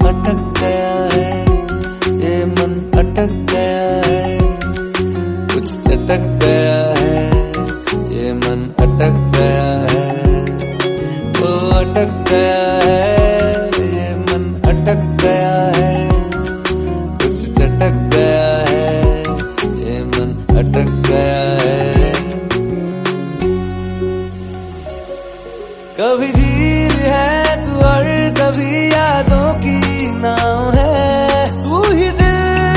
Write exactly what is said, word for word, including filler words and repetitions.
अटक गया है, ये मन अटक गया है, कुछ चटक गया है, ये मन अटक गया है, वो अटक गया है, ये मन अटक गया है, कुछ चटक गया है, ये मन अटक गया है। कभी झील है तू और कभी यादों की नाव है,